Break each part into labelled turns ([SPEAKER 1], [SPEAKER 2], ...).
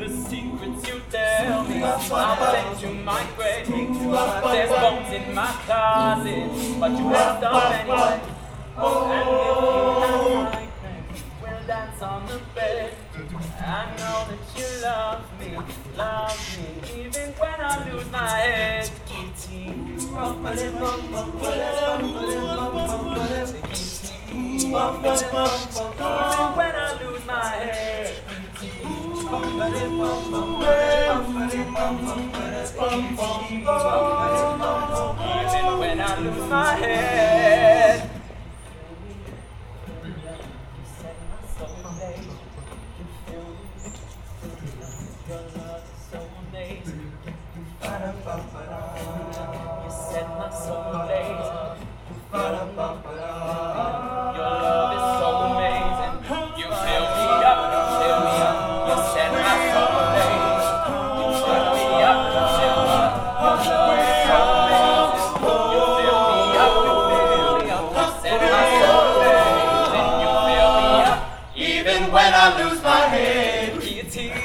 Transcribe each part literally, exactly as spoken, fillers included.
[SPEAKER 1] The secrets you tell me, I'll send you my grave. There's bones in my closet, but you have done anyway. And if you have my pain, we'll dance on the bed. I know that you love me, love me, even when I lose my head. Even when I lose my head. Even when I lose my head. You set my soul ablaze. You feel me. Your love is so amazing. You set my soul ablaze. Your love is so amazing. You fill me up, you fill me up. You set my soul ablaze. You fill me up, you fill me up. Your love is so amazing. You fill me up, you fill me up. You set my soul ablaze. You fill me up, even when I lose my head. Guillotine.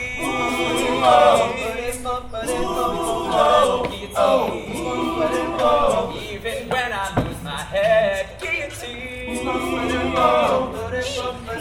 [SPEAKER 1] Even when I lose my head, guillotine.